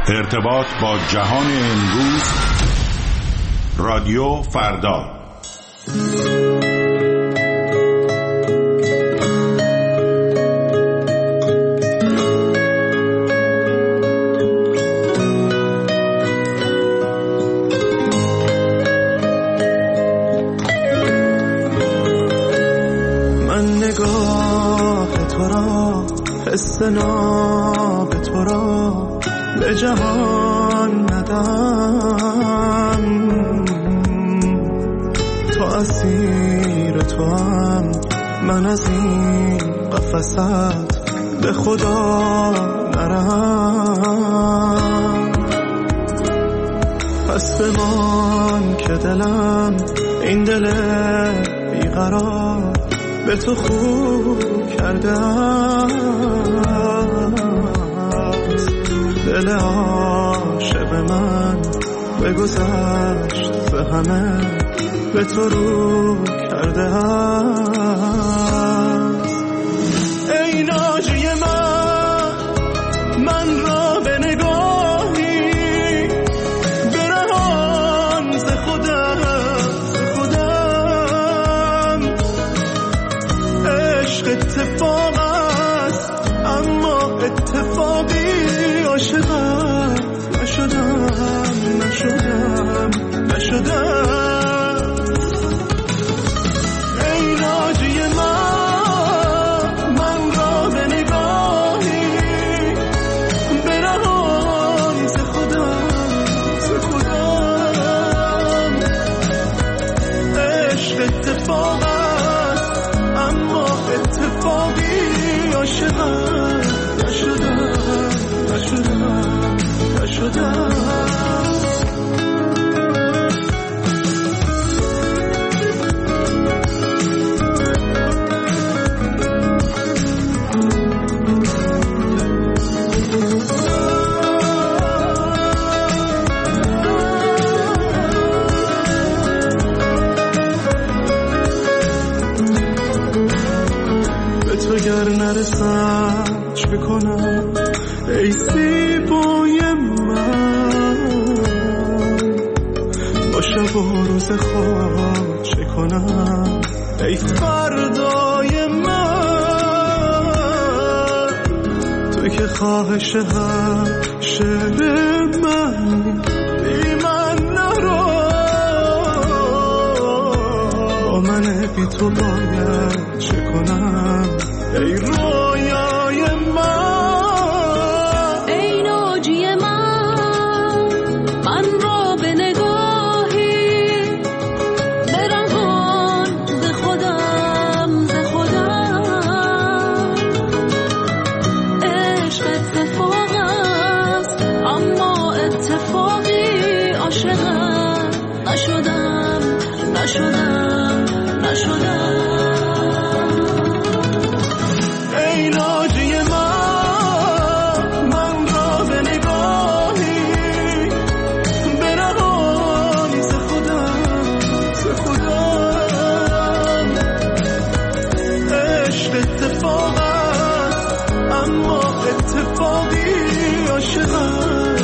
ارتباط با جهان امروز. رادیو فردا. من نگاه تو را، حس ناب تو را به جهان ندم. تو اسیر تو هم، من از این قفست به خدا نرم. پس بمان که دلم، این دل بیقرار به تو خوب کرده است. دل عاشق من بگذشت ز همه، به تو رو کرده است. ای ناجی من را به نگاهی برهان ز خودم. عشق اتفاق است اما اتفاقی عاشقم نشدم. ای ناجی من را به نگاهی برهان ز خودم. عشق اتفاق است اما اتفاقی عاشقم نشدم. به تو گر نرسم چه بکنم ای زیبای من؟ با شب و روز خواب چه کنم ای فردای من؟ تو که خواهش هم شعر من بی من نرو. با من بی تو باید چه کنم ای رویای من؟ ای ناجی من را به نگاهی برهان ز خودم. عشق اتفاق است اما اتفاقی عاشقم نشدم. ای ناجی من را به نگاهی برهانی ز خودم. عشق اتفاق است اما اتفاقی عاشقم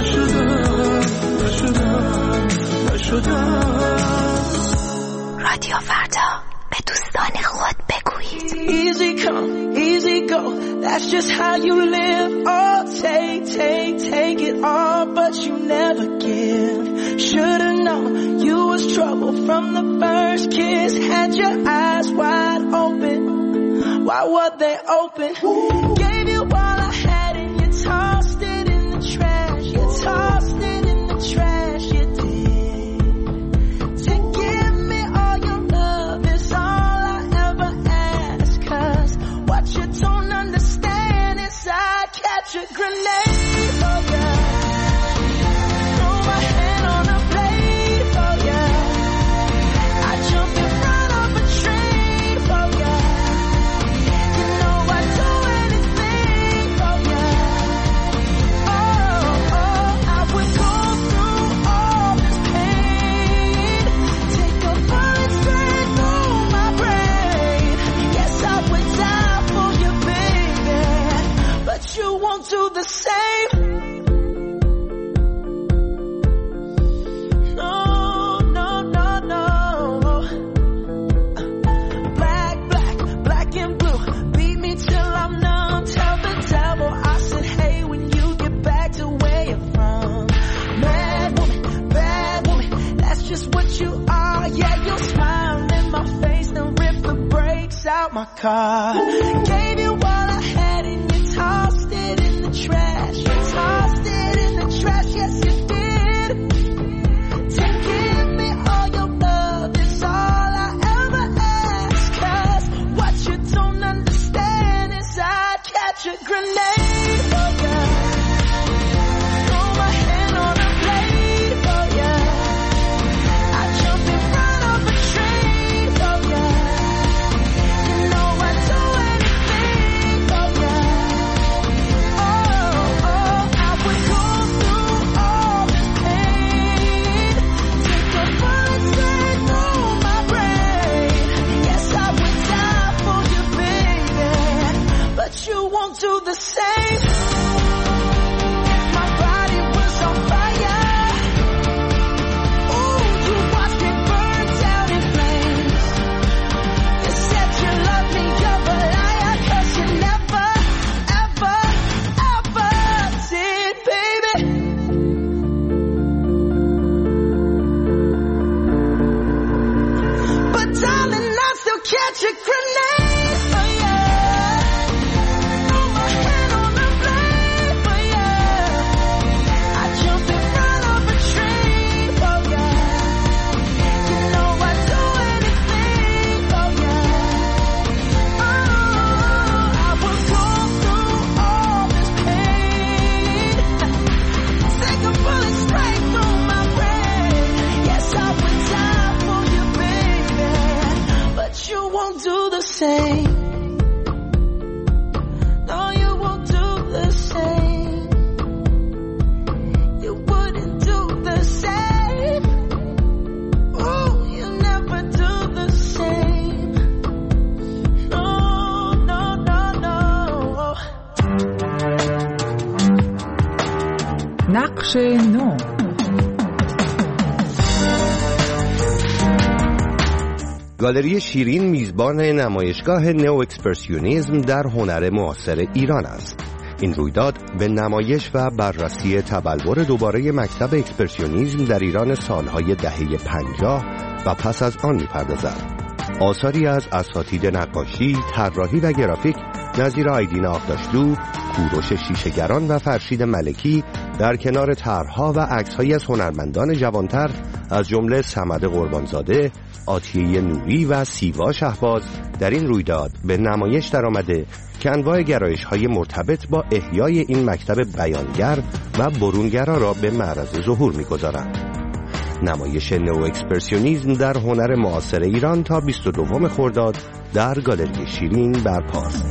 نشدم. رادیو فردا، به دوستان خود بگویید. Easy come, easy go, that's just how you live. Oh, take it all, but you never give. Should've known you was trouble from the first kiss. Had your eyes wide open, why were they open? Gave you all I had and you tossed it in the trash. You tossed it in the trash, you did. To give me all your love is all I ever ask. 'Cause what you don't understand is I'd catch a grenade for ya. Throw my hand on a blade for ya. I'd jump in front of a train for ya. You know I'd do anything. out my car. Gave you all I had and you tossed it in the trash. You tossed it in the trash, yes you did. To give me all your love is all I ever ask. 'Cause what you don't understand is I'd catch a grenade for you. Throw my hand on a blade for you. I'd jump in front of a train for you. You know I'd do anything for you. Oh, I would go through all this pain. Take a bullet straight through my brain. Yes, I would die for you, baby. But you won't do the same. If my body was on fire, ooh, you watched it burn down in flames. You said you loved me, you're a liar, 'cause you never, ever, ever did, baby. But darling, I still catch a grenade for you. Throw my hand on the blade for you. I jump in front of a train for you. You know I'd do anything for you. Oh, I would go through all this pain. Take a bullet straight through my brain. Yes, I would die for you, baby. But you won't do the same. No, you won't do the same. You wouldn't do the same. Ooh, you never do the same. No, no, no, no. نقش نو. گالری شیرین میزبان نمایشگاه نو اکسپرسیونیسم در هنر معاصر ایران است. این رویداد به نمایش و بررسی تبلور دوباره مکتب اکسپرسیونیسم در ایران سالهای دهه 50 و پس از آن می‌پردازد. آثاری از اساتید نقاشی، طراحی و گرافیک نظیر آیدین آقداشلو، کوروش شیشه‌گران و فرشید ملکی در کنار طرح‌ها و عکس‌هایی از هنرمندان جوانتر از جمله صمد قربانزاده، آتیه نوری و سیوا شهباز در این رویداد به نمایش درآمده که انواع گرایش‌های مرتبط با احیای این مکتب بیانگر و برونگرا را به معرض ظهور می‌گذارند. نمایش نو اکسپرسیونیسم در هنر معاصر ایران تا 22 خرداد در گالری شیرین برپاست.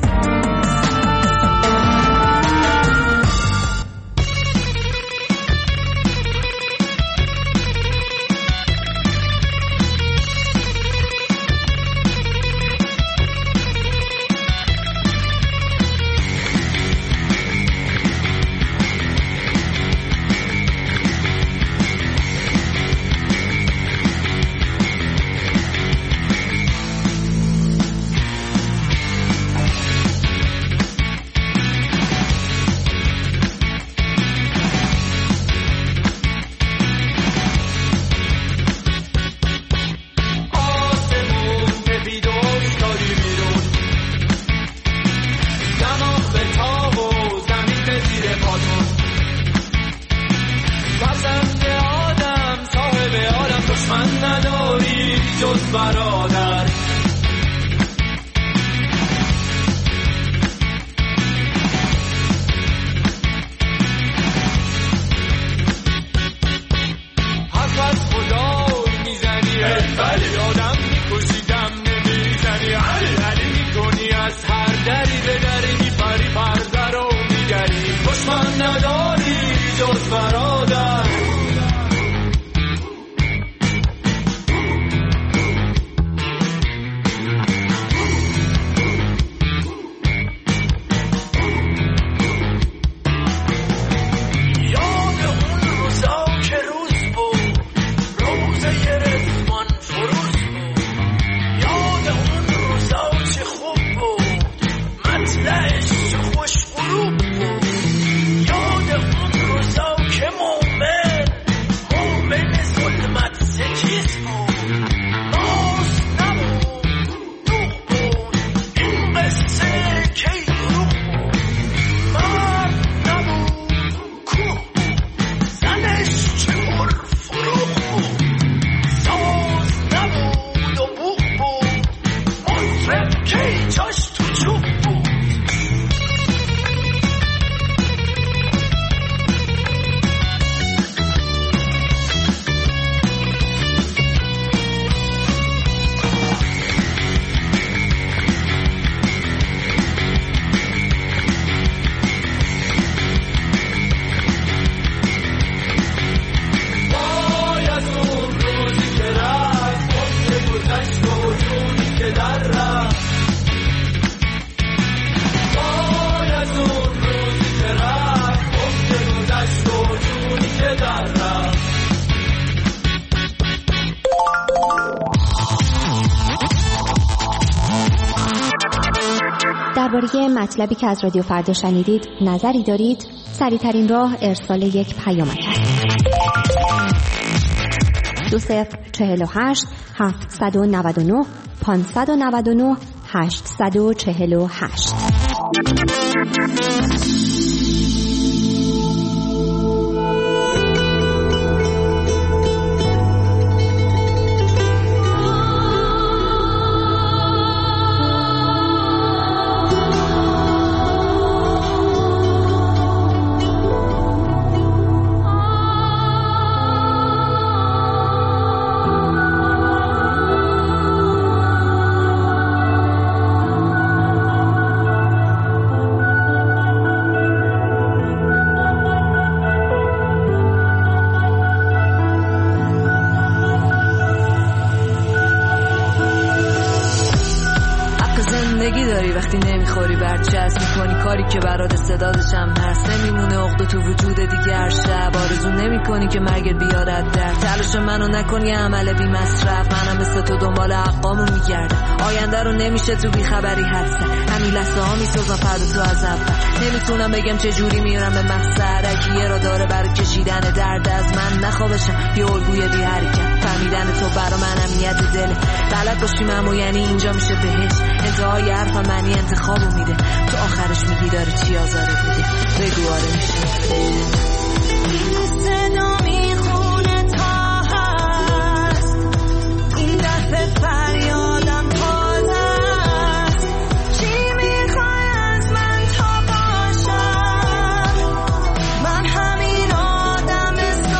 یاد اون روزا که روز بود، روز یه رزمان فرو درباره مطلبی که از رادیو فردا شنیدید نظری دارید؟ سریع‌ترین راه ارسال یک پیامک است. 2048 799 599 848. وقتی نمیخوری برچسب میکنی کاری که برات استعدادشم هست، نمیمونه عقده تو وجود دیگر شب، آرزو نمیکنی که مرگت بیارد در تلاش منو نکنی عمل بی مصرف، منم مثل تو دنبال حقامو میگردم، آینده رو نمیشه تو بیخبری حدسه، همین لحظه ها میسازم فردا تو از اول، نمیتونم بگم چه جوری میرم به مقصد، اگه را داره برای کشیدن درد از من نخوابشم یه الگوی بی حرکت، فهمیدن تو برا من امنیت دله، بلد باشیم اما یعنی اینجا میشه بهش، انتهای حرفم معنی انتخابو میده، تو آخرش میگی داره چی آزارت میده، بگو آره میشه. صدا میخونه تا هست، این دفعه فریادم تازه است، چی میخوای از من تا باشم، من همین آدم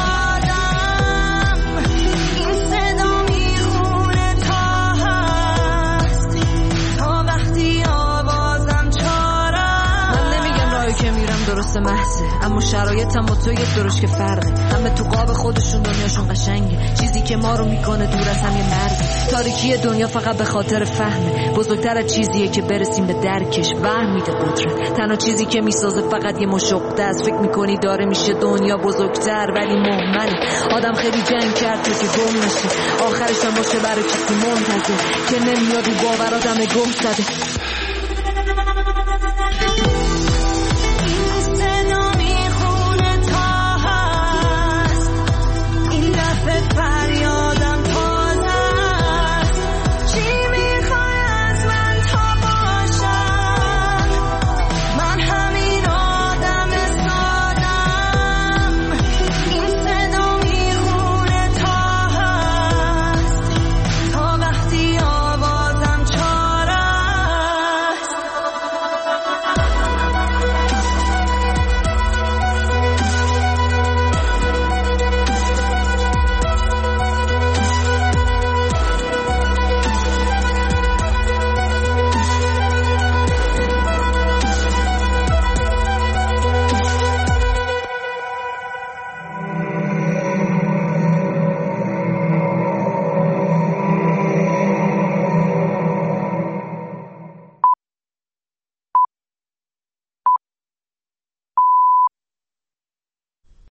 سادم، این صدا میخونه تا هست، تا وقتی آوازم چارم. من نمیگم راهی که میرم درست محضه، اما شرایطم با تو یک درش که فرقه، همه تو قاب خودشون دنیاشون قشنگه، چیزی که ما رو میکنه دور از هم یه مرز، تاریکی دنیا فقط به خاطر فهمه، بزرگتر از چیزیه که برسیم به درکش، وهم میده قدرت، تنها چیزی که میسازه فقط یه مشقه است، فکر میکنی داره میشه دنیا بزرگتر ولی مهمله، آدم خیلی جنگ کرد تو که گم نشه، آخرش هم باشه برای کسی منتظر که نمیاد و باور آدم گم زده،